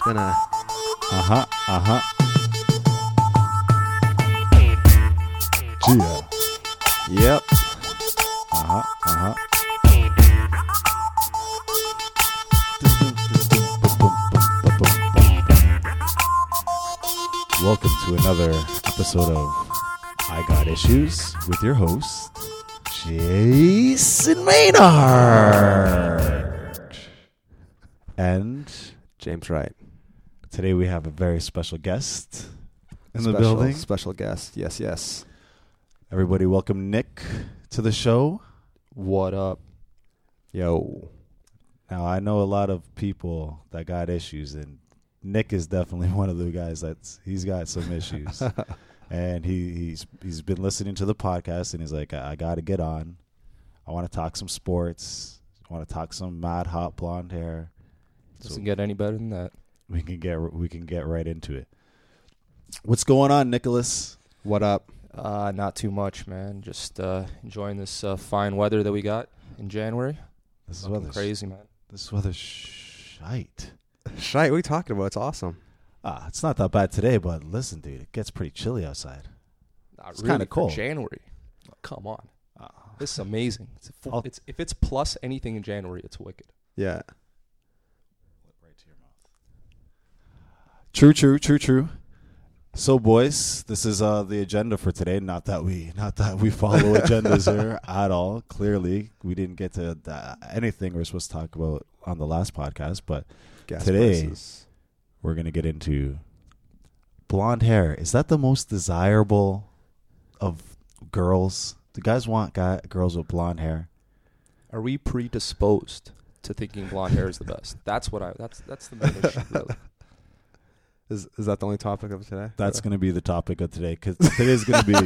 gonna. Gia. Yep. Welcome to another episode of I Got Issues with your host, Jason Maynard. And James Wright. today we have a very special guest in the building. Special guest. Yes. Everybody welcome Nick to the show. What up? Yo. Now, I know a lot of people that got issues, and Nick is definitely one of the guys he's got some issues. And he's been listening to the podcast, and he's like, I got to get on. I want to talk some sports. I want to talk some mad hot blonde hair. Doesn't get any better than that. We can get right into it. What's going on, Nicholas? What up? Not too much, man. Just enjoying this fine weather that we got in January. This is Fucking weather's crazy, man. This weather's shite. Shite, what are you talking about? It's awesome. It's not that bad today, but listen, dude, it gets pretty chilly outside. Not It's really kinda for cold. January. Come on. This is amazing. If it's plus anything in January, it's wicked. Yeah. Right to your mouth. True. So, boys, this is the agenda for today. Not that we follow agendas here at all. Clearly, we didn't get to anything we were supposed to talk about on the last podcast. But Gas today, prices. we're going to get into blonde hair. Is that the most desirable of girls? Do guys want girls with blonde hair? Are we predisposed to thinking blonde hair is the best? That's the main issue, really. Is that the only topic of today? That's going to be the topic of today, because today's going to be...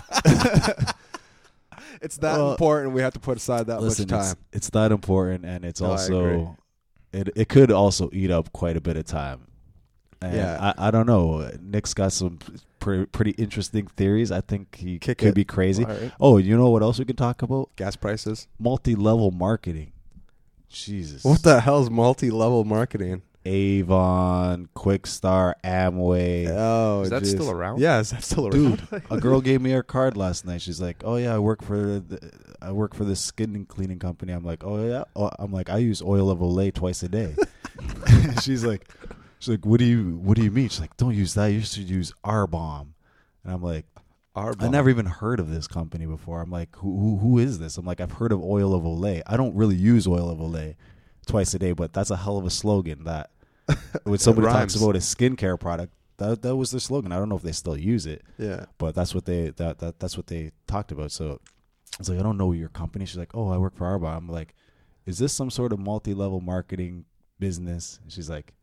It's that important. We have to put aside that Listen, much time. It's that important, and it's No, I also it could also eat up quite a bit of time. And Yeah. I don't know. Nick's got some pretty interesting theories. I think he Kick could it. be crazy. All right. Oh, you know what else we can talk about? Gas prices. Multi-level marketing. Jesus. What the hell's multi-level marketing? Avon, Quickstar, Amway. Oh, Is that geez. still around? Yeah, is that still around? Dude, a girl gave me her card last night. She's like, "Oh yeah, I work for this skin and cleaning company." I'm like, "Oh yeah." I'm like, "I use oil of Olay twice a day." she's like, "What do you mean?" She's like, "Don't use that. You should use Arbomb." And I'm like, I never even heard of this company before. I'm like, who is this? I'm like, I've heard of oil of Olay. I don't really use oil of Olay twice a day, but that's a hell of a slogan. That when somebody talks about a skincare product, that was their slogan. I don't know if they still use it. Yeah. But that's what they that's what they talked about. So I was like, I don't know your company. She's like, oh, I work for Arbonne. I'm like, is this some sort of multi-level marketing business? And she's like,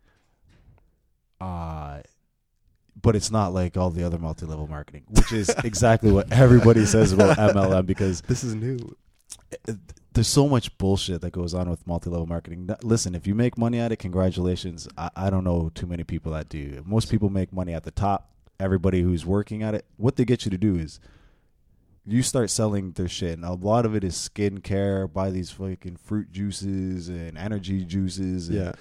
but it's not like all the other multi-level marketing, which is exactly what everybody says about MLM, because This is new. there's so much bullshit that goes on with multi-level marketing. Listen, if you make money at it, congratulations. I don't know too many people that do. Most people make money at the top. Everybody who's working at it, what they get you to do is you start selling their shit. And a lot of it is skincare. Buy these fucking fruit juices and energy juices and,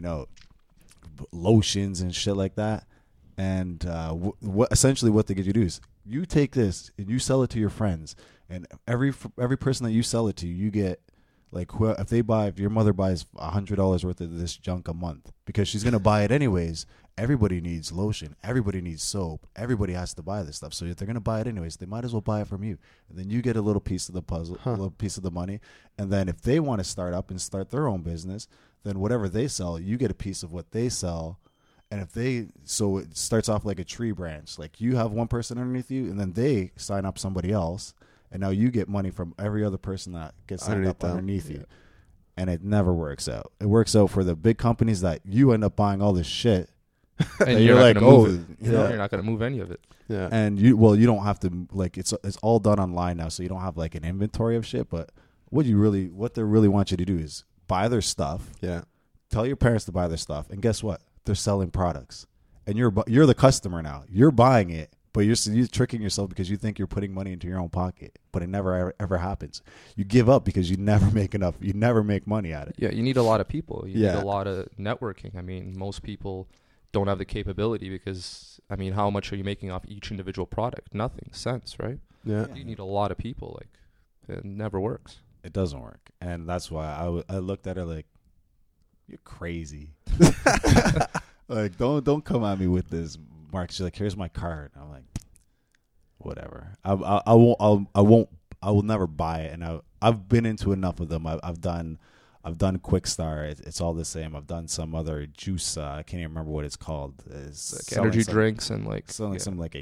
lotions and shit like that. And essentially what they get you to do is you take this and you sell it to your friends. And every person that you sell it to, you get, like, if your mother buys $100 worth of this junk a month, because she's gonna buy it anyways. Everybody needs lotion. Everybody needs soap. Everybody has to buy this stuff. So if they're gonna buy it anyways, they might as well buy it from you. And then you get a little piece of the puzzle, a little piece of the money. And then if they want to start up and start their own business, then whatever they sell, you get a piece of what they sell. And so it starts off like a tree branch. Like, you have one person underneath you, and then they sign up somebody else. And now you get money from every other person that gets signed up underneath you. And it never works out. It works out for the big companies that you end up buying all this shit. And you're like, you're not going to move any of it. Yeah. And you don't have to, like, it's all done online now, so you don't have like an inventory of shit. But what they really want you to do is buy their stuff. Yeah. Tell your parents to buy their stuff, and guess what? They're selling products, and you're the customer now. You're buying it, but you're tricking yourself because you think you're putting money into your own pocket, but it never ever happens. You give up because you never make enough. You never make money at it. Yeah, you need a lot of people. You Yeah. need a lot of networking. I mean, most people don't have the capability because, I mean, how much are you making off each individual product? Nothing. Cents, right? Yeah. You need a lot of people. Like, it never works. It doesn't work, and that's why I looked at her like, you're crazy. Like, don't come at me with this, Mark. She's like, here's my card. I'm like, whatever. I will never buy it, and I've been into enough of them. I've done Quick Star. It's all the same. I've done some other juice. I can't even remember what it's called. It's Like energy drinks and like selling some like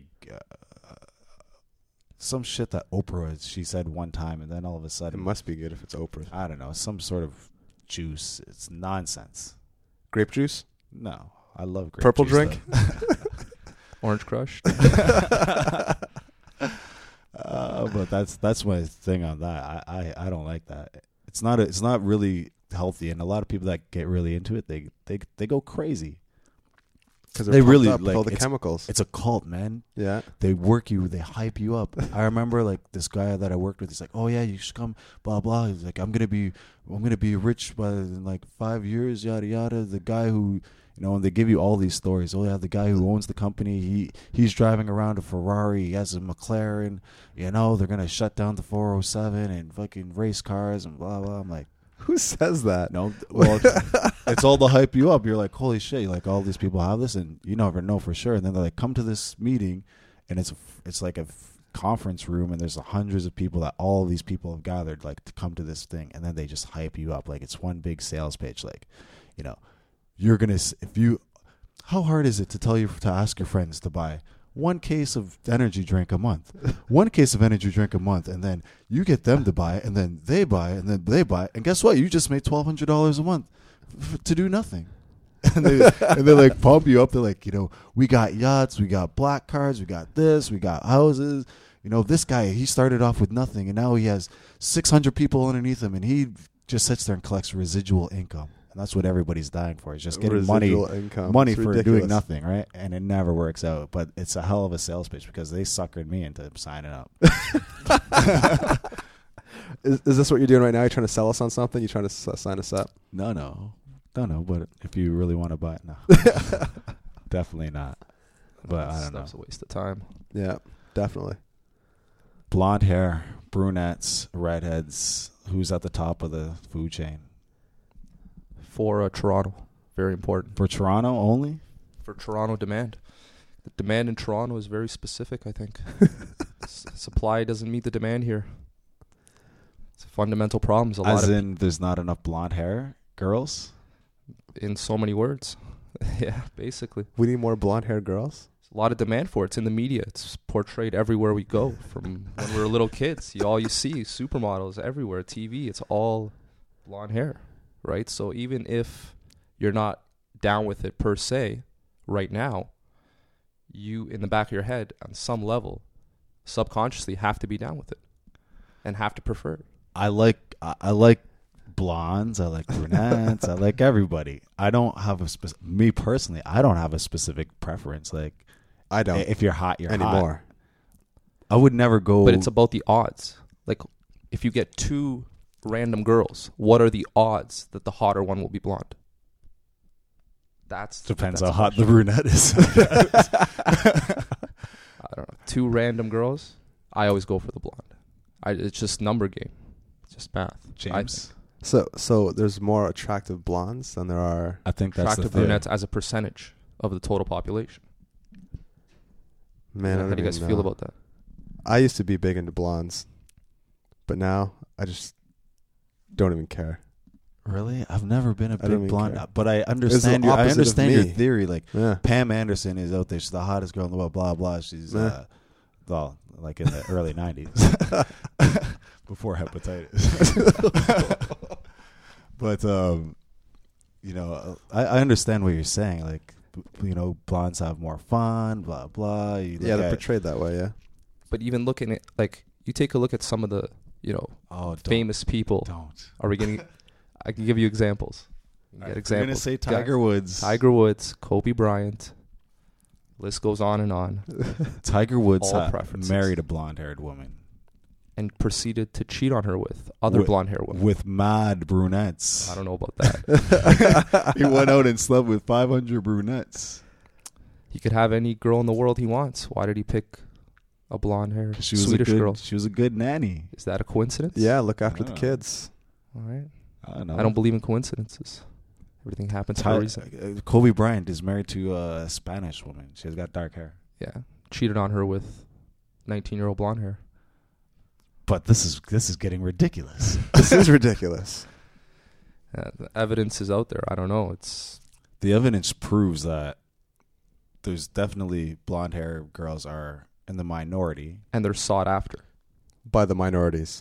some shit that Oprah she said one time, and then all of a It sudden, must be good if it's Oprah. I don't know, some sort of juice. It's nonsense. Grape juice? No, I love grape Purple juice, drink? Orange Crush. but that's my thing on that. I don't like that. It's not really healthy, and a lot of people that get really into it, they go crazy. Because They really, up with like, all the chemicals. It's a cult, man. Yeah. They work you, they hype you up. I remember like this guy that I worked with. He's like, "Oh yeah, you should come." Blah blah. He's like, "I'm gonna be rich by in like 5 years." Yada yada. The guy who, and they give you all these stories. Oh yeah, the guy who owns the company. He's driving around a Ferrari. He has a McLaren. They're gonna shut down the 407 and fucking race cars and blah blah. I'm like, Who says that? no, well, it's all to hype you up. You're like, holy shit! Like all these people have this, and you never know for sure. And then they're like, come to this meeting, and it's like a conference room, and there's hundreds of people that all of these people have gathered like to come to this thing, and then they just hype you up like it's one big sales pitch. Like, you're gonna how hard is it to ask your friends to buy one case of energy drink a month, and then you get them to buy it, and then they buy it, and then they buy it, and guess what? You just made $1,200 a month to do nothing. And they like pump you up. They're like, we got yachts, we got black cards, we got this, we got houses. This guy, he started off with nothing, and now he has 600 people underneath him, and he just sits there and collects residual income. And that's what everybody's dying for. Is just getting money It's for ridiculous. doing nothing, right? And it never works out. But it's a hell of a sales pitch because they suckered me into signing up. Is this what you're doing right now? You're trying to sell us on something? You're trying to sign us up? No. But if you really want to buy it, no. Definitely not. But I don't know. Stuff's a waste of time. Yeah, definitely. Blonde hair, brunettes, redheads. Who's at the top of the food chain? For Toronto, very important. For Toronto only? For Toronto demand. The demand in Toronto is very specific, I think. Supply doesn't meet the demand here. It's a fundamental problem. There's not enough blonde hair girls? In so many words. Yeah, basically. We need more blonde haired girls? There's a lot of demand for it. It's in the media. It's portrayed everywhere we go. From when we were little kids, all you see, supermodels everywhere, TV, it's all blonde hair, right? So even if you're not down with it per se right now, you, in the back of your head, on some level, subconsciously have to be down with it and have to prefer it. I like blondes. I like brunettes. I like everybody. I don't have me personally, I don't have a specific preference. Like, I don't. If you're hot, you're anymore. Hot. I would never go. But it's about the odds. Like, if you get two random girls, what are the odds that the hotter one will be blonde? Depends how hot the brunette is. I don't know. Two random girls, I always go for the blonde. It's just number game. It's just math. James. So there's more attractive blondes than there are. I think that's attractive brunettes as a percentage of the total population. Man, how do you guys feel about that? I used to be big into blondes, but now I just don't even care. Really? I've never been a I don't big blonde, care. but I understand your me. theory. Like, Yeah. Pam Anderson is out there. She's the hottest girl in the world, blah, blah. She's, well, like in the early 90s. Before hepatitis. But, I understand what you're saying. Like, blondes have more fun, blah, blah. They're portrayed that way, yeah. But even looking at, like, you take a look at some of the, famous people. Don't. Are we getting... I can give you examples. You're going to say Tiger Woods. Tiger Woods, Kobe Bryant. List goes on and on. Tiger Woods married a blonde-haired woman. And proceeded to cheat on her with other blonde-haired women. With mad brunettes. I don't know about that. He went out and slept with 500 brunettes. He could have any girl in the world he wants. Why did he pick a blonde hair She was Swedish a good, girl? She was a good nanny. Is that a coincidence? Yeah, look after I the don't know. kids. All right. I don't know. I don't believe in coincidences. Everything happens for a reason. Kobe Bryant is married to a Spanish woman. She's got dark hair. Yeah. Cheated on her with 19-year-old blonde hair. But this is getting ridiculous. This is ridiculous. The evidence is out there. I don't know. The evidence proves that there's definitely blonde hair girls are in the minority. And they're sought after. By the minorities.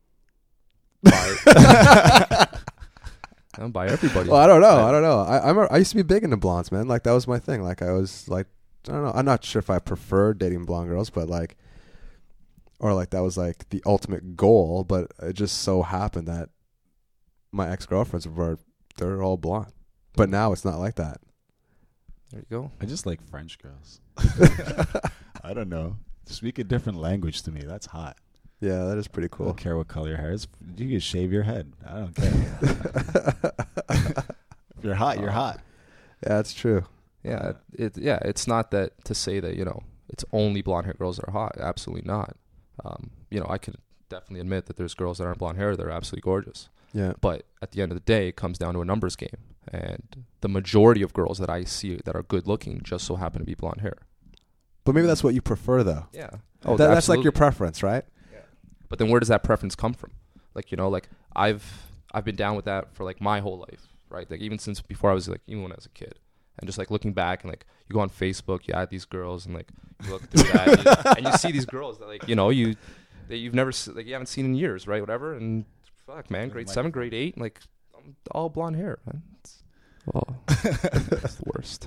By everybody. Well, I don't know. I used to be big into blondes, man. Like, that was my thing. Like, I was like, I don't know. I'm not sure if I prefer dating blonde girls, but like, or like that was like the ultimate goal. But it just so happened that my ex-girlfriends they're all blonde. But now it's not like that. There you go. I just like French girls. I don't know. Speak a different language to me. That's hot. Yeah, that is pretty I cool. don't care what color your hair is. You can shave your head. I don't care. If you're hot, you're hot. Yeah, that's true. Yeah, it's not that to say that, it's only blonde hair girls that are hot. Absolutely not. I can definitely admit that there's girls that aren't blonde hair that are absolutely gorgeous. Yeah. But at the end of the day, it comes down to a numbers game. And the majority of girls that I see that are good looking just so happen to be blonde hair. But maybe that's what you prefer, though. Yeah. That's like your preference, right? But then where does that preference come from? Like, I've been down with that for like my whole life, right? Like even since before I was like, even when I was a kid. And just like looking back and like you go on Facebook, you add these girls and like you look through that and you see these girls that like, that you've never, like you haven't seen in years, right? Whatever. And fuck, man, grade 7, grade 8, like all blonde hair, man. It's the worst.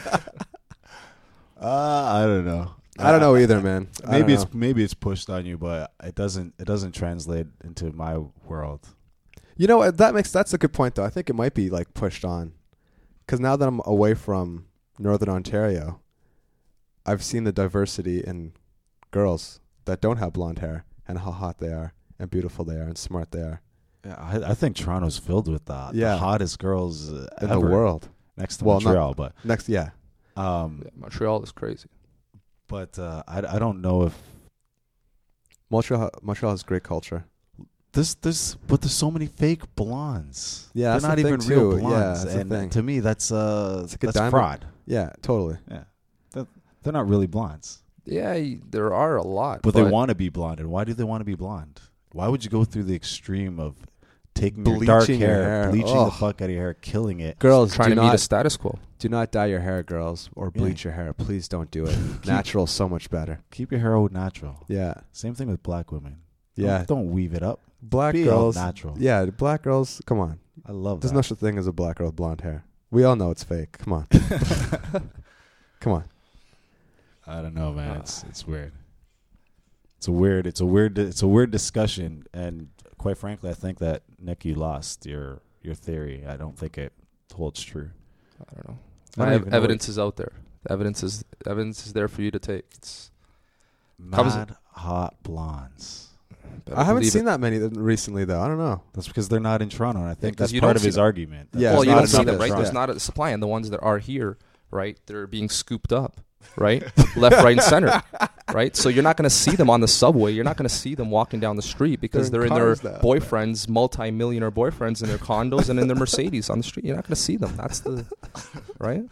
I don't know. I don't know either, man. Maybe it's pushed on you, but it doesn't translate into my world. You know what? That's a good point, though. I think it might be like pushed on, because now that I'm away from Northern Ontario, I've seen the diversity in girls that don't have blonde hair and how hot they are and beautiful they are and smart they are. Yeah, I think Toronto's filled with the hottest girls in ever. the world. Next to Montreal, but next, yeah. Montreal is crazy. But I don't know if Montreal has great culture. There's so many fake blondes. Yeah, they're not the even thing, real too. blondes, Yeah, that's the and thing. to me that's diamond. fraud. Yeah, totally. Yeah, they're not really blondes. Yeah, there are a lot, but they want to be blonde. And why do they want to be blonde? Why would you go through the extreme of taking your dark Bleaching your hair. bleaching Ugh. the fuck out of your hair, killing it? Girls, trying to meet a status quo. do not dye your hair, girls, or bleach your hair. Please don't do it. Natural, so much better. Keep your hair all natural. Yeah, Same thing with black women. yeah. Don't weave it up. Black Be all girls, natural. Yeah, black girls. Come on. I love There's that. no such thing as a black girl with blonde hair. We all know it's fake. Come on. Come on. I don't know, man. It's weird. It's a weird discussion, and quite frankly, I think that Nick, you lost your theory. I don't think it holds true. I don't know. I don't even know Evidence is out there. The evidence is there for you to take. It's Mad hot blondes. I haven't seen that many recently, though. I don't know. That's because they're not in Toronto, and I think 'cause that's you part don't of see his them. argument. Yeah, well, it's you not don't see enough them, in right? Toronto. There's not a supply, and the ones that are here, right, they're being scooped up, right, left, right, and center, right. So you're not going to see them on the subway. You're not going to see them walking down the street because They're they're in in their cars now. boyfriends, multi-millionaire boyfriends, in their condos and in their Mercedes on the street. You're not going to see them. That's the right.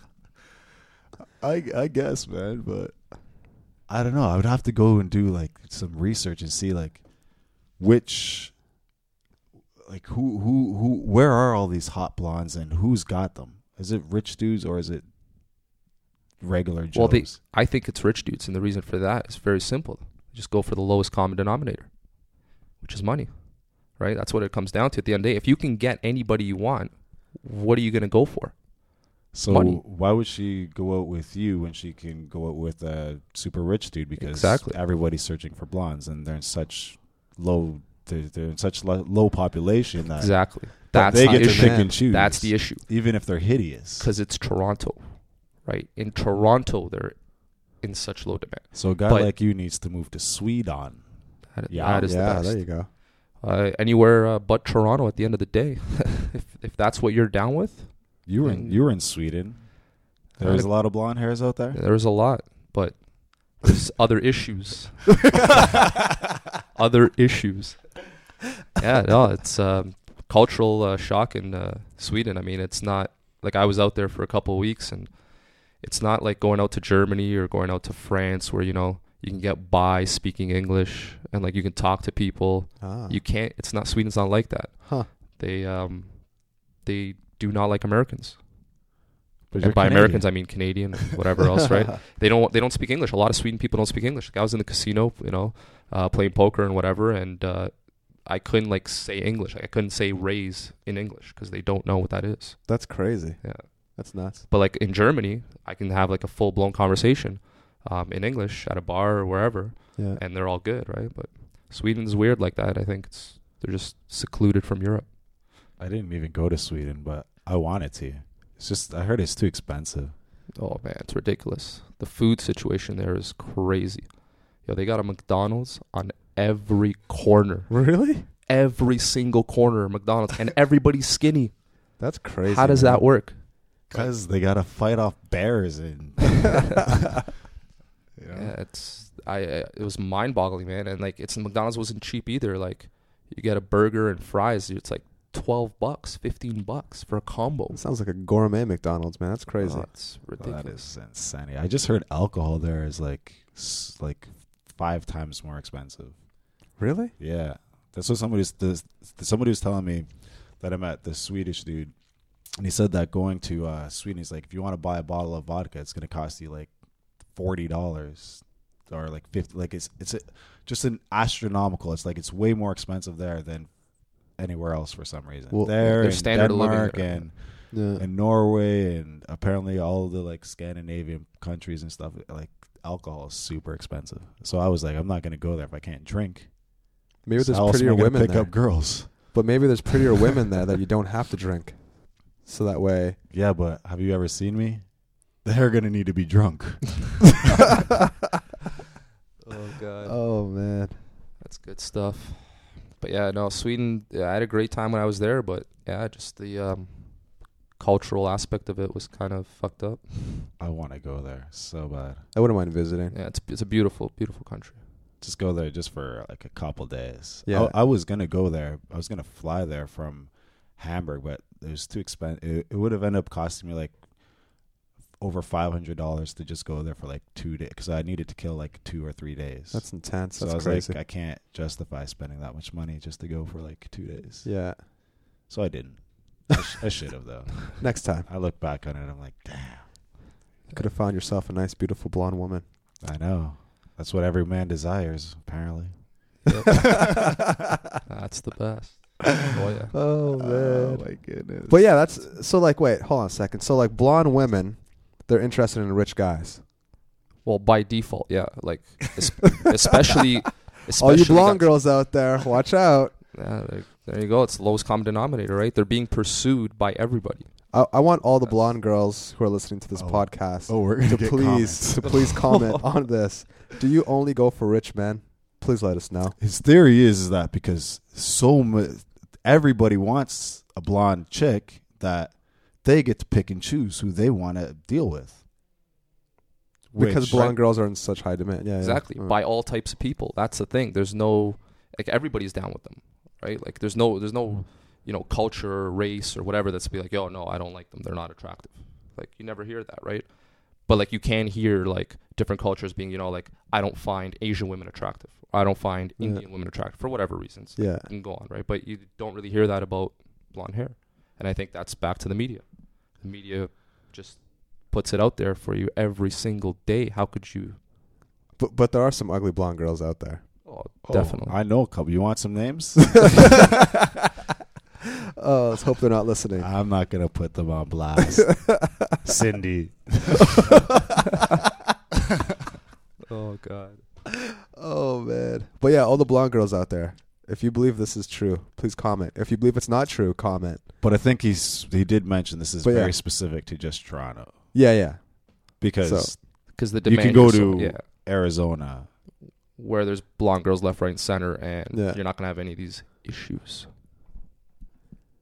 I guess, man, but I don't know. I would have to go and do like some research and see like which, like who, where are all these hot blondes and who's got them? Is it rich dudes or is it regular Joes? Well, I think it's rich dudes, and the reason for that is very simple. Just go for the lowest common denominator, which is money, right? That's what it comes down to at the end of the day. If you can get anybody you want, what are you going to go for? So money. Why would she go out with you when she can go out with a super rich dude? Because Exactly. everybody's searching for blondes, and they're in such low. They're in such low population that Exactly. that That's they the get to issue. pick and choose. That's the issue. even if they're hideous. Because it's Toronto, right? In Toronto, they're in such low demand. So a guy But- like you needs to move to Sweden. That is the Yeah, best. there you go. Anywhere but Toronto at the end of the day. if that's what you're down with. You were in Sweden. There's a lot of blonde hairs out there. There's a lot, but there's other issues. Other issues. Yeah, no, it's cultural shock in Sweden. I mean, it's not like I was out there for a couple of weeks, and it's not like going out to Germany or going out to France where, you know, you can get by speaking English and like you can talk to people. You can't. It's not. Sweden's not like that. Huh. They do not like Americans. But And by Americans, I mean Canadian, whatever else, right? They don't speak English. A lot of Sweden people don't speak English. Like I was in the casino, you know, playing poker and whatever, and I couldn't like say English. Like, I couldn't say raise in English because they don't know what that is. That's crazy. Yeah, that's nuts. But like in Germany, I can have like a full blown conversation in English at a bar or wherever, Yeah. and they're all good, right? But Sweden's weird like that. I think they're just secluded from Europe. I didn't even go to Sweden, but I wanted to. It's just I heard it's too expensive. Oh man, it's ridiculous. The food situation there is crazy. Yo, they got a McDonald's on every corner. Really? Every single corner of McDonald's, and everybody's skinny. That's crazy. How does man. that work? Because they gotta fight off bears and. Yeah, it was mind-boggling, man. And like, McDonald's wasn't cheap either. Like, you get a burger and fries, it's like $12, $15 for a combo. It sounds like a gourmet McDonald's, man. That's crazy. Oh, it's ridiculous. That is insanity. I just heard alcohol there is like 5 times more expensive. Really? Yeah, that's what somebody was telling me that I met this Swedish dude, and he said that going to Sweden, he's like, if you want to buy a bottle of vodka, it's going to cost you like $40 or like $50. Like just an astronomical. It's like it's way more expensive there than anywhere else for some reason. Well, there their in standard of living Denmark there. and Norway and apparently all the like Scandinavian countries and stuff, like alcohol is super expensive. So I was like, I'm not going to go there if I can't drink. Maybe So there's how else am prettier I gonna women pick there. up girls. But maybe there's prettier women there that you don't have to drink. So that way. Yeah, but have you ever seen me? They're going to need to be drunk. Oh, God. Oh, man. That's good stuff. But yeah, no, Sweden, I had a great time when I was there, but yeah, just the cultural aspect of it was kind of fucked up. I want to go there so bad. I wouldn't mind visiting. Yeah, it's a beautiful, beautiful country. Just go there just for like a couple days. Yeah. I was going to go there. I was going to fly there from Hamburg, but it was too expensive. It would have ended up costing me like over $500 to just go there for like 2 days because I needed to kill like 2 or 3 days. That's intense. So That's I was crazy. like, I can't justify spending that much money just to go for like 2 days. Yeah. So I didn't. I should have though. Next time. I look back on it and I'm like, damn. You could have found yourself a nice, beautiful blonde woman. I know. That's what every man desires, apparently. That's the best. Oh, yeah. Oh, man. my goodness. But yeah, that's so like, wait, hold on a second. So like blonde women, they're interested in rich guys. Well, by default, yeah. Like, especially All you blonde guys- girls out there, watch out. Yeah, there you go. It's the lowest common denominator, right? They're being pursued by everybody. I want all the blonde girls who are listening to this Oh. podcast Oh, we're going to to get please comments. to please comment on this. Do you only go for rich men? Please let us know. His theory is that because everybody wants a blonde chick, that they get to pick and choose who they want to deal with. Because Which- blonde girls are in such high demand. Yeah, Exactly. Yeah. By all types of people. That's the thing. There's no, like, everybody's down with them, right? Like, there's no, you know, culture or race or whatever that's be like, yo, no, I don't like them. They're not attractive. Like, you never hear that, right? But like, you can hear like different cultures being, you know, like, I don't find Asian women attractive. I don't find Yeah. Indian women attractive for whatever reasons. Yeah. You can go on, right? But you don't really hear that about blonde hair. And I think that's back to the media. The media just puts it out there for you every single day. How could you? But there are some ugly blonde girls out there. Oh, definitely. I know a couple. You want some names? Oh, let's hope they're not listening. I'm not going to put them on blast. Cindy. Oh, God. Oh man. But yeah, all the blonde girls out there. If you believe this is true, please comment. If you believe it's not true, comment. But I think he did mention this is But yeah. very specific to just Toronto. Yeah, yeah. Because So- Because the you demand can go is so- to yeah, Arizona. where there's blonde girls left, right, and center, and Yeah. you're not going to have any of these issues.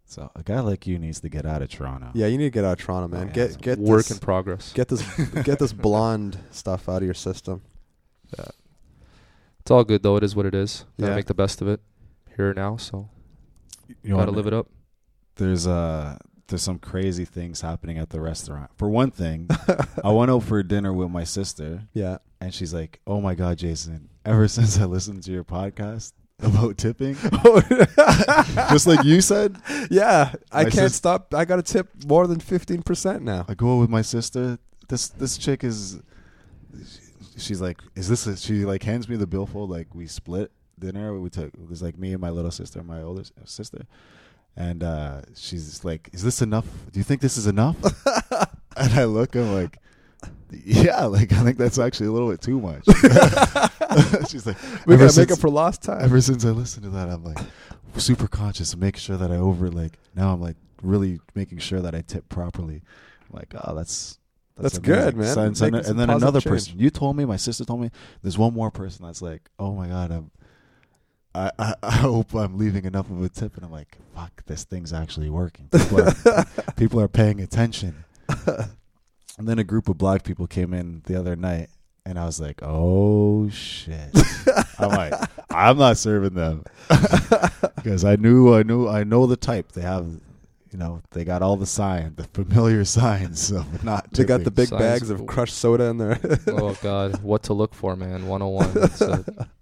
So a guy like you needs to get out of Toronto. Yeah, you need to get out of Toronto, man. Yeah. Get Work this, in progress. get this blonde stuff out of your system. It's all good though. It is what it is. Gotta Yeah. make the best of it here now. So You gotta wanna- live it up. There's some crazy things happening at the restaurant. For one thing, I went out for dinner with my sister, Yeah. and she's like, "Oh my God, Jason! Ever since I listened to your podcast about tipping, just like you said, Yeah, I My can't sis- stop. I got to tip more than 15% now. I go out with my sister. This chick is." She's like, "Is this?" She like hands me the billfold. Like we split dinner. We took it was like me and my little sister, and my older sister, and she's like, "Is this enough? Do you think this is enough?" And I look, I'm like, "Yeah, like I think that's actually a little bit too much." She's like, We "Ever got to make since- up for lost time. Ever since I listened to that, I'm like super conscious of making sure that I now I'm like really making sure that I tip properly. I'm like, oh, that's good, amazing. man. So- Making and some then positive another change. person, you told me, my sister told me, there's one more person that's like, oh my God, I hope I'm leaving enough of a tip. And I'm like, fuck, this thing's actually working. People are paying attention. And then a group of black people came in the other night, and I was like, oh shit. I'm like, I'm not serving them because I know the type. They have, they got all the the familiar signs of not. They got the tipping. big Signs bags of of- crushed soda in there. Oh God, what to look for, man? 101. That's it.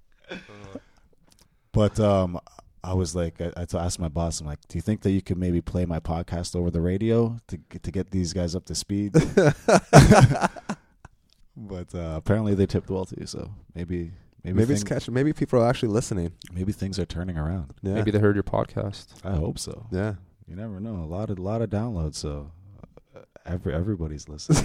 But I was like, I asked my boss, I'm like, do you think that you could maybe play my podcast over the radio to get these guys up to speed? But apparently they tipped well too, so maybe Maybe it's catching. Maybe people are actually listening. maybe things are turning around. Yeah. Maybe they heard your podcast. I hope so. Yeah. You never know. A lot of downloads, so everybody's listening.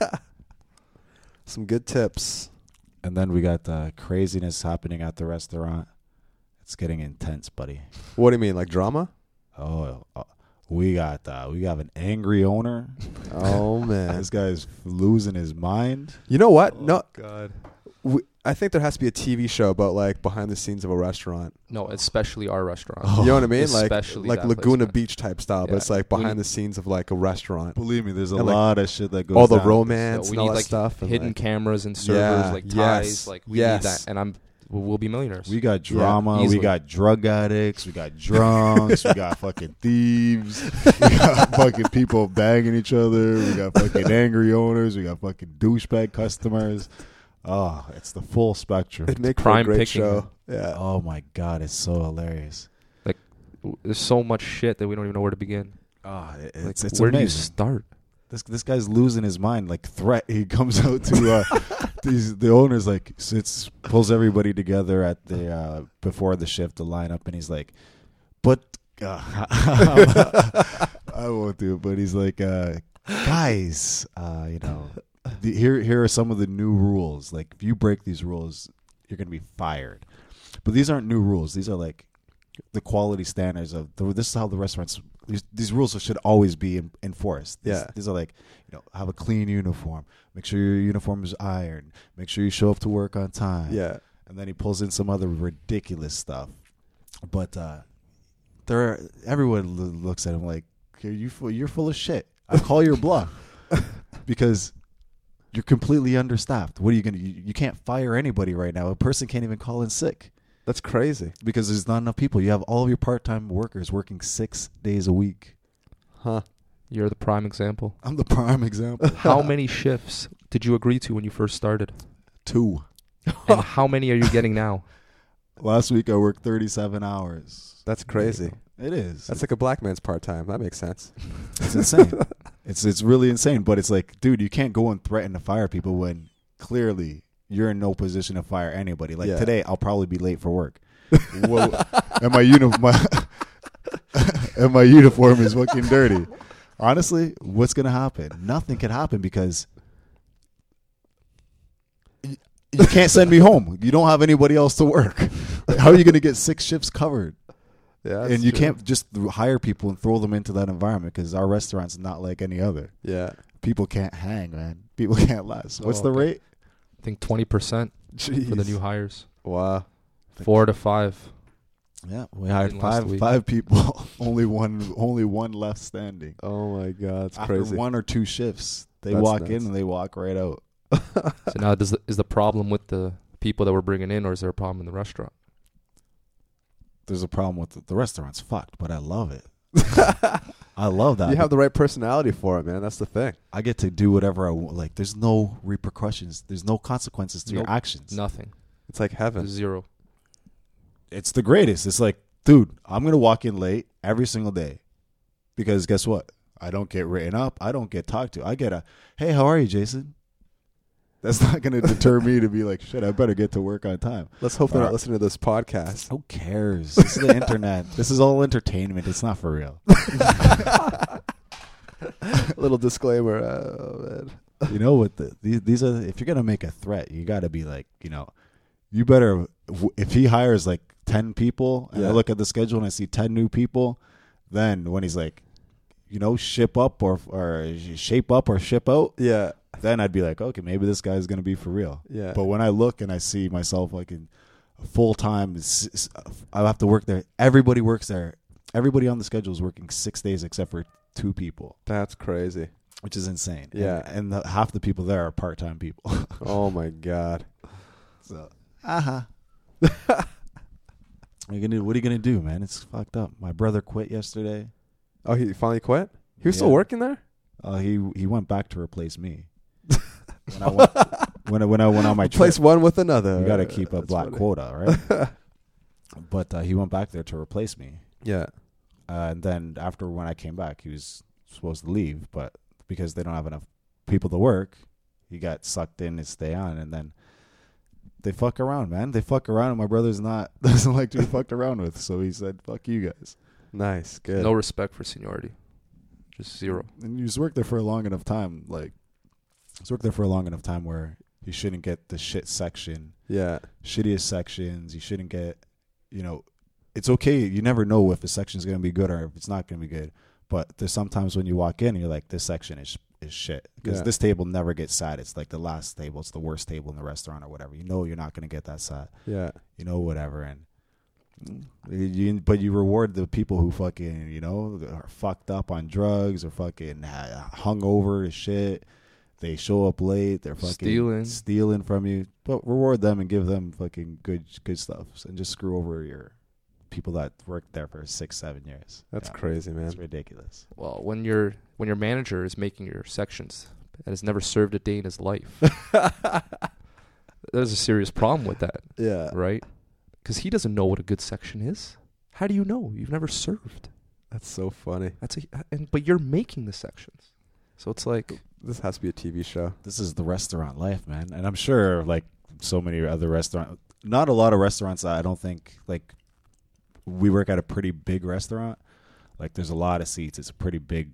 Some good tips. And then we got the craziness happening at the restaurant. It's getting intense, buddy. What do you mean, like drama? Oh, we have an angry owner. Oh man. This guy's losing his mind. You know what? No, God. I think there has to be a TV show about like behind the scenes of a restaurant. No, especially our restaurant. Oh. You know what I mean? Especially like that place, Laguna man. Beach type style, but Yeah. it's like We behind need- the scenes of like a restaurant. Believe me, there's a And, like, lot of shit that goes All the down. romance So and we all need that like stuff. And hidden like, cameras and servers, Yeah, like yes, ties. Like we yes. need that, and we'll be millionaires. We got drama. We easily. got drug addicts. We got drunks. We got fucking thieves. We got fucking people banging each other. We got fucking angry owners. We got fucking douchebag customers. Oh, it's the full spectrum. it'd make for a prime great picking. show. Yeah. Oh my God, it's so hilarious. There's so much shit that we don't even know where to begin. Oh, Like, it's where do you amazing. start? This guy's losing his mind. Like threat. He comes out to the owner's like pulls everybody together at the before the shift to line up, and he's like, but I won't do it. But he's like, guys, here are some of the new rules. Like if you break these rules, you're gonna be fired. But these aren't new rules. These are like the quality standards of this is how the restaurants. These rules should always be enforced. These are like, have a clean uniform. Make sure your uniform is ironed. Make sure you show up to work on time. Yeah. And then he pulls in some other ridiculous stuff. But everyone looks at him like, you're full of shit. I call your bluff because you're completely understaffed. What are you gonna? You can't fire anybody right now. A person can't even call in sick. That's crazy. Because there's not enough people. You have all of your part-time workers working 6 days a week. Huh. You're the prime example. I'm the prime example. How many shifts did you agree to when you first started? 2. And how many are you getting now? Last week I worked 37 hours. That's crazy. It is. That's like a black man's part-time. That makes sense. It's insane. It's really insane. But it's like, dude, you can't go and threaten to fire people when clearly you're in no position to fire anybody. Like today, I'll probably be late for work. Well, and my uniform is fucking dirty. Honestly, what's gonna happen? Nothing can happen because you can't send me home. You don't have anybody else to work. How are you gonna get 6 shifts covered? Yeah. And you can't just hire people and throw them into that environment because our restaurant's not like any other. Yeah. People can't hang, man. People can't last. What's the rate? I think 20% Jeez. for the new hires. Wow. 4 to 5. Yeah, we hired In last week. five people. only one left standing. Oh my god, it's After crazy. 1 or 2 shifts, they That's walk nuts. in and they walk right out. So now, is the problem with the people that we're bringing in, or is there a problem in the restaurant? There's a problem with the restaurant's fucked, but I love it. I love that. You have the right personality for it, man. That's the thing. I get to do whatever I want. Like, there's no repercussions. There's no consequences to your Nope. actions. Nothing. It's like heaven. Zero. It's the greatest. It's like, dude, I'm going to walk in late every single day because guess what? I don't get written up. I don't get talked to. I get a, hey, how are you, Jason? That's not going to deter me to be like, shit, I better get to work on time. Let's hope they're All not right. listening to this podcast. Who cares? This is the internet. This is all entertainment. It's not for real. Little disclaimer. Oh, man. You know what? These are, if you're going to make a threat, you got to be like, you know, you better, if he hires like 10 people and I Yeah. look at the schedule and I see 10 new people, then when he's like, you know, ship up or shape up or ship out, Yeah. then I'd be like, okay, maybe this guy's going to be for real. Yeah. But when I look and I see myself like in full time, I have to work there. Everybody works there. Everybody on the schedule is working 6 days except for 2 people, That's crazy. which is insane. Yeah. And half the people there are part-time people. Oh my god. So, what are you gonna do, man? It's fucked up. My brother quit yesterday. Oh, he finally quit? He was still Yeah. working there? He went back to replace me. When I went on my trip, Replace one with another. you got to keep a That's black funny. quota, right? But he went back there to replace me. Yeah. And then after when I came back, he was supposed to leave, but because they don't have enough people to work, he got sucked in to stay on, and then they fuck around, man. They fuck around, and my brother's doesn't like to be fucked around with, so he said, "Fuck you guys." Nice. Good. No respect for seniority. Just zero. And you just work there for a long enough time, where you shouldn't get the shit section, Yeah. shittiest sections. You shouldn't get, you know, it's okay. You never know if a section's going to be good or if it's not going to be good. But there's sometimes when you walk in and you're like, this section is shit. Because Yeah. this table never gets sat. It's like the last table. It's the worst table in the restaurant or whatever. You know you're not going to get that sat. Yeah. You know, whatever. And but you reward the people who fucking, you know, are fucked up on drugs or fucking hungover as shit. They show up late. They're fucking stealing from you. But reward them and give them fucking good stuff, and just screw over your people that worked there for 6-7 years. That's Yeah, crazy, man. It's ridiculous. Well, when your manager is making your sections and has never served a day in his life, there's a serious problem with that, Yeah. right? Because he doesn't know what a good section is. How do you know? You've never served. That's so funny. But you're making the sections, so it's like This has to be a TV show. This is the restaurant life, man. And I'm sure, like so many other restaurants, not a lot of restaurants. I don't think, like, we work at a pretty big restaurant. Like, there's a lot of seats. It's a pretty big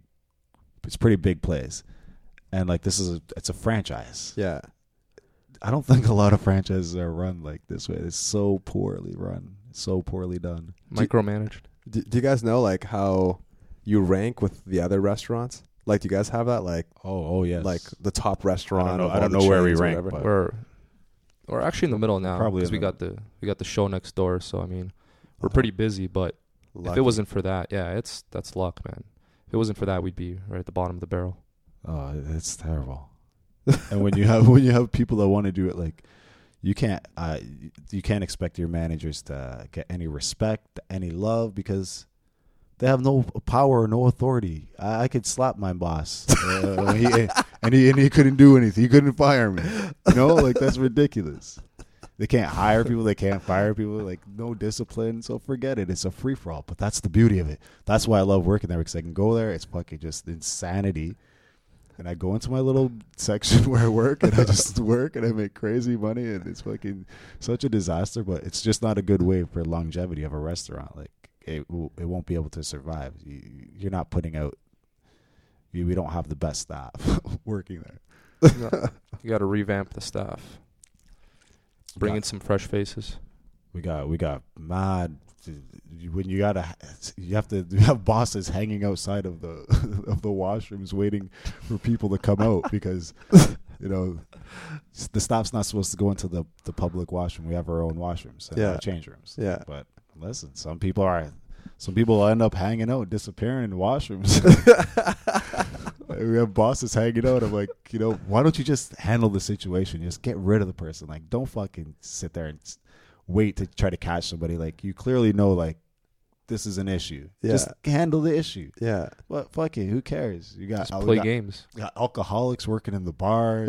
place. And like, it's a franchise. Yeah. I don't think a lot of franchises are run like this way. It's so poorly run, so poorly done. micromanaged. Do you guys know like how you rank with the other restaurants? Like, do you guys have that? Like, Oh yes. like the top restaurant. I don't know- of I all don't the know where we chains or rank, whatever? but- We're actually in the middle now Probably because in we got the show next door. So I mean, we're pretty busy. But if Lucky. it wasn't for that, yeah, that's luck, man. If it wasn't for that, we'd be right at the bottom of the barrel. Oh, it's terrible. And when you have people that want to do it, like, you can't expect your managers to get any respect, any love, because they have no power or no authority. I could slap my boss, and he couldn't do anything. He couldn't fire me. You know, like, that's ridiculous. They can't hire people. They can't fire people. Like, no discipline. So forget it. It's a free for all. But that's the beauty of it. That's why I love working there, because I can go there. It's fucking just insanity. And I go into my little section where I work, and I just work, and I make crazy money, and it's fucking such a disaster. But it's just not a good way for longevity of a restaurant. Like, it won't be able to survive. You're not putting out. We don't have the best staff working there. You got to revamp the staff. Bring in some fresh faces. We got mad. When you have bosses hanging outside of the of the washrooms waiting for people to come out, because you know the staff's not supposed to go into the public washroom. We have our own washrooms, Yeah. change rooms. Yeah. But Listen, some people end up hanging out, disappearing in washrooms. We have bosses hanging out. I'm like, why don't you just handle the situation? Just get rid of the person. Like, don't fucking sit there and wait to try to catch somebody. Like, you clearly know, like, this is an issue. Yeah. Just handle the issue. Yeah. Well, fuck it. Who cares? You got Just play games. got alcoholics working in the bars.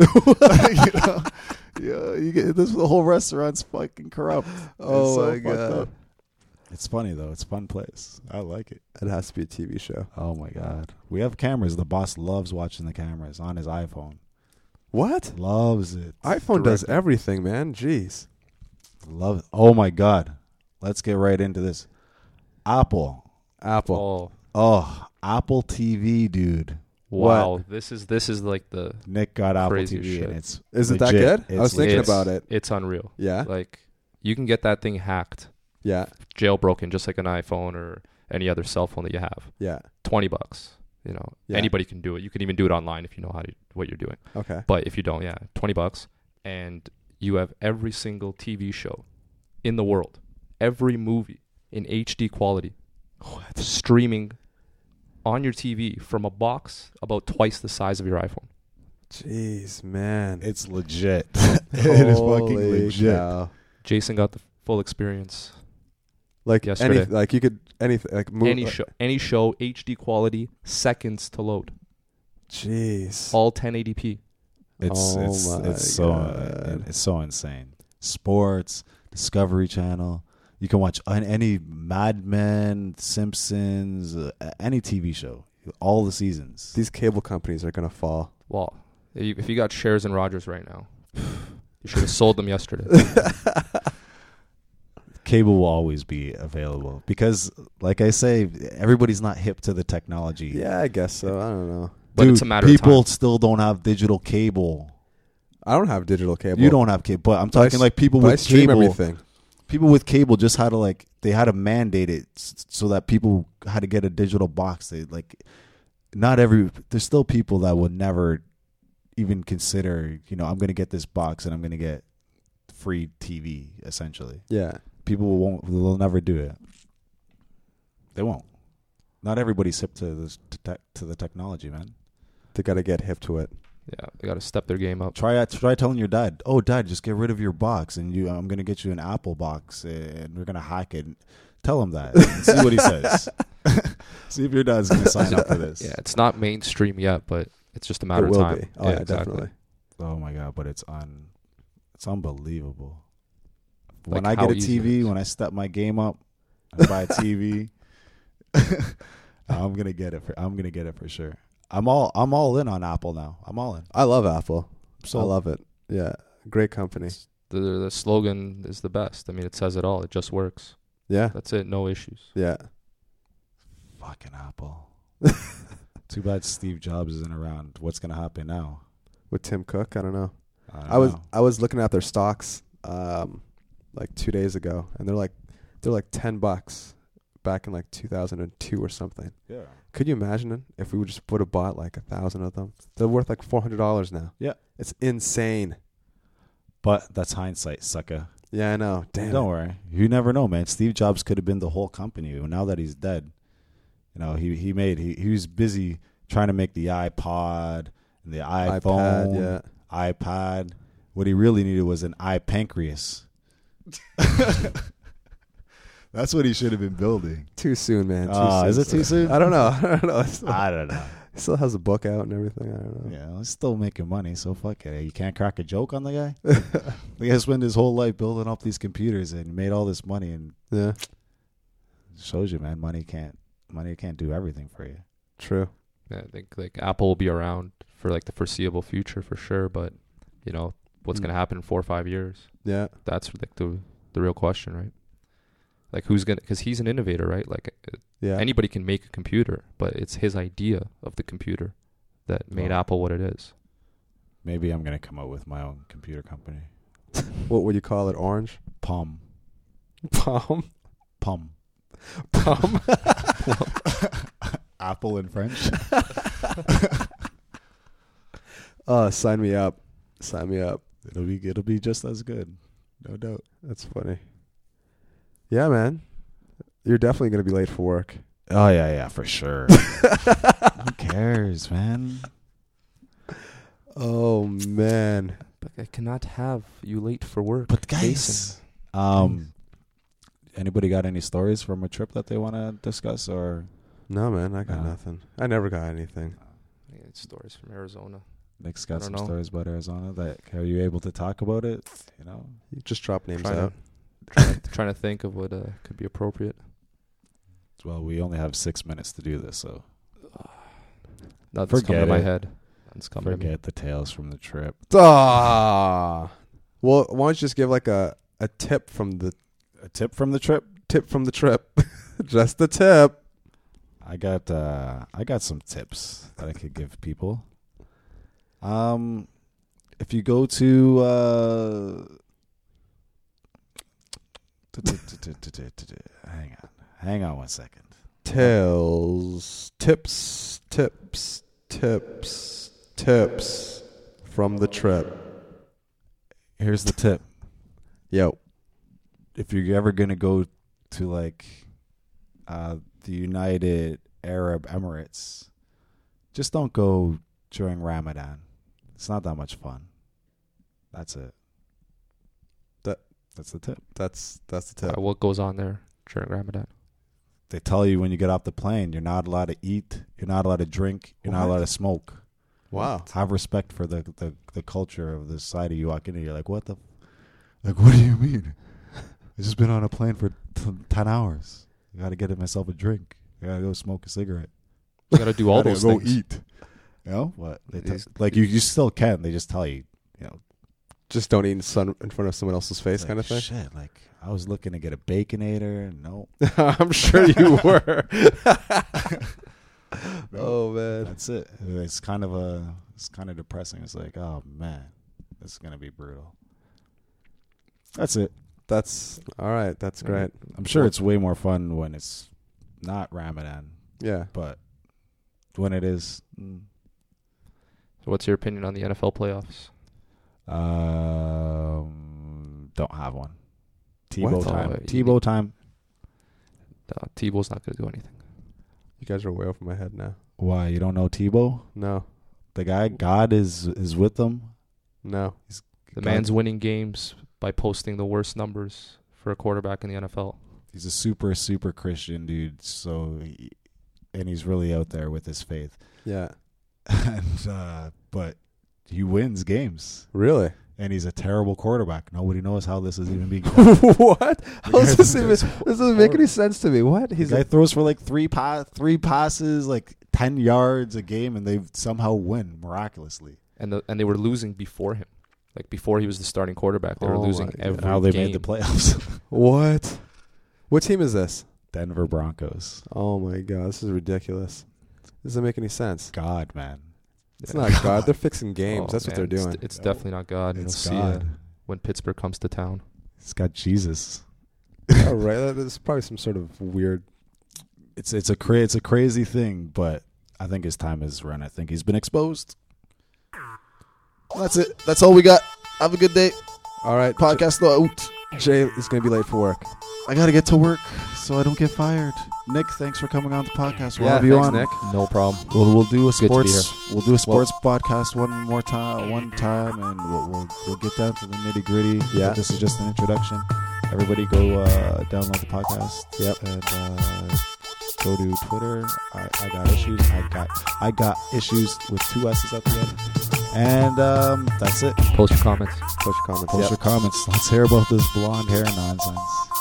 You get this. The whole restaurant's fucking corrupt. Oh my fucked God. up. It's funny though. It's a fun place. I like it. It has to be a TV show. Oh my God. We have cameras. The boss loves watching the cameras on his iPhone. What? Loves it. iPhone does Directed. everything, man. Jeez. Love it. Oh my God. Let's get right into this. Apple. Apple. Apple TV, dude. Wow. This is like the Nick got Apple Crazy TV, shit. and it's Is it that legit. good? I was It's thinking legit. about it. It's unreal. Yeah. Like you can get that thing hacked, Yeah. jailbroken, just like an iPhone or any other cell phone that you have. Yeah. $20. Yeah. Anybody can do it. You can even do it online if you know what you're doing. Okay. But if you don't, yeah, $20, and you have every single TV show in the world, every movie in HD quality, streaming on your TV from a box about twice the size of your iPhone. Jeez, man. It's legit. It is fucking Holy legit. cow. Jason got the full experience. Like Yesterday. you could anything like move Any show, HD quality, seconds to load, Jeez. all 1080p. Oh my it's so God. it's so insane. Sports, Discovery Channel. You can watch any Mad Men, Simpsons, any TV show, all the seasons. These cable companies are gonna fall. Well, if you got shares in Rogers right now, you should have sold them yesterday. Cable will always be available because, like I say, everybody's not hip to the technology. Yeah, I guess so. I don't know. But Dude, it's a matter of people time. still don't have digital cable. I don't have digital cable. You don't have cable, but I'm But I talking s- like people But I with stream cable. everything. People with cable just had to they had to mandate it so that people had to get a digital box. There's still people that would never even consider, I'm going to get this box and I'm going to get free TV essentially. Yeah. People they'll never do it. They won't. Not everybody's hip to this to the technology, man. They gotta get hip to it. Yeah, they got to step their game up. Try telling your dad, "Oh, Dad, just get rid of your box, and I'm going to get you an Apple box, and we're going to hack it." Tell him that. And see what he says. See if your dad's going to sign up for this. Yeah, it's not mainstream yet, but it's just a matter It of will time. be. Oh yeah, exactly. definitely. Oh my God! But it's unbelievable. Like When I how get a easy it TV, is. when I step my game up, I buy a TV. I'm gonna get it for sure. I'm all in on Apple now. I'm all in. I love Apple. So I love it. Yeah. Great company. The slogan is the best. I mean, it says it all. It just works. Yeah. That's it. No issues. Yeah. fucking Apple. Too bad Steve Jobs isn't around. What's gonna happen now? With Tim Cook, I don't know. don't I know. was looking at their stocks like 2 days ago, and they're like $10 back in like 2002 or something. Yeah. Could you imagine it if we just would have bought like 1,000 of them? They're worth like $400 now. Yeah. It's insane. But that's hindsight, sucker. Yeah, I know. Damn. Don't worry. You never know, man. Steve Jobs could have been the whole company. Now that he's dead, he was busy trying to make the iPod and the iPhone, iPad, yeah. iPad. What he really needed was an iPancreas. That's what he should have been building. Too soon, man. Too soon. Is it too soon? I don't know. I don't know. He still has a book out and everything. I don't know. Yeah, he's still making money, so fuck it. You can't crack a joke on the guy? The guy spent his whole life building up these computers and made all this money, and Yeah. it shows you, man, money can't do everything for you. True. Yeah, I think like Apple will be around for like the foreseeable future for sure, but what's gonna happen in 4 or 5 years? Yeah. That's like the real question, right? Like who's gonna? Because he's an innovator, right? Like Yeah. anybody can make a computer, but it's his idea of the computer that made Oh. Apple what it is. Maybe I'm gonna come up with my own computer company. What would you call it? Orange? Palm. Palm? Palm. Palm? Apple in French. Sign me up. Sign me up. It'll be just as good, no doubt. That's funny. Yeah, man. you're definitely gonna be late for work. Oh yeah, for sure. Who cares, man? Oh man. But I cannot have you late for work. But Jason. guys, anybody got any stories from a trip that they want to discuss, or No, man, I got No. nothing. I never got anything. Yeah, it's stories from Arizona. Nick's I got don't some know. stories about Arizona? That are you able to talk about it? You know, You just drop names Trying out. Trying to think of what could be appropriate. well, we only have 6 minutes to do this, so Nothing's coming to Forget my it. head. Nothing's coming to me. forget the tales from the trip. Ah. Well, why don't you just give like a tip from the A tip from the trip. trip? Just the tip. I got some tips that I could give people. If you go to hang on 1 second. Tales, tips from the trip. Here's the tip. Yo. If you're ever gonna go to like the United Arab Emirates, just don't go during Ramadan. It's not that much fun. That's it. That's the tip. That's the tip. What goes on there during Ramadan? They tell you when you get off the plane, you're not allowed to eat, you're not allowed to drink, you're not What? allowed to smoke. Wow. Have respect for the culture of the society. You walk in and you're like, what do you mean? I've just been on a plane for 10 hours. I got to get myself a drink. I got to go smoke a cigarette. You got to do all Gotta those go things. eat. You know what? These- Like you still can. They just tell you, you know, Just don't eat in front of someone else's face, like, kind of thing. Shit, like I was looking to get a Baconator. No, I'm sure you were. Oh man. that's it. It's kind of depressing. It's like, oh man, this is gonna be brutal. That's it. That's all right. That's great. I'm sure it's way more fun when it's not Ramadan, Yeah. but when it is, So what's your opinion on the NFL playoffs? don't have one. What? Tebow time. Oh, Tebow time. Tebow's not going to do anything. You guys are way over my head now. Why you don't know Tebow? No. The guy, God is with them. No. The man's winning games by posting the worst numbers for a quarterback in the NFL. He's a super, super Christian dude. And he's really out there with his faith. Yeah. And but he wins games, Really? and he's a terrible quarterback. Nobody knows how this is even being done. What? How is this even? This doesn't make any sense to me. What? He's guy throws for like three passes, like 10 yards a game, and they somehow win miraculously. And they were losing before him. Like before he was the starting quarterback, they were Oh losing my God. every Now they game. made the playoffs. What? What team is this? Denver Broncos. Oh my god, this is ridiculous. This doesn't make any sense. God, man. It's not God. They're fixing games. Oh, That's what man, they're doing. It's definitely not God. It's You'll see it God. when Pittsburgh comes to town. It's got Jesus. All right. There's probably some sort of weird. It's a crazy thing, but I think his time is run. I think he's been exposed. That's it. That's all we got. Have a good day. All right. Podcast out. Jay is going to be late for work. I got to get to work so I don't get fired. Nick, thanks for coming on the podcast. We'll Yeah, have you thanks, on. Nick. No problem. We'll do a Good to be sports. We'll do a sports podcast one time, and we'll get down to the nitty gritty. Yeah. This is just an introduction. Everybody, go download the podcast. Yep. And go to Twitter. I got issues. I got issues with 2 S's at the end. And that's it. Post your comments. Post your comments. Post Yep. your comments. Let's hear about this blonde hair nonsense.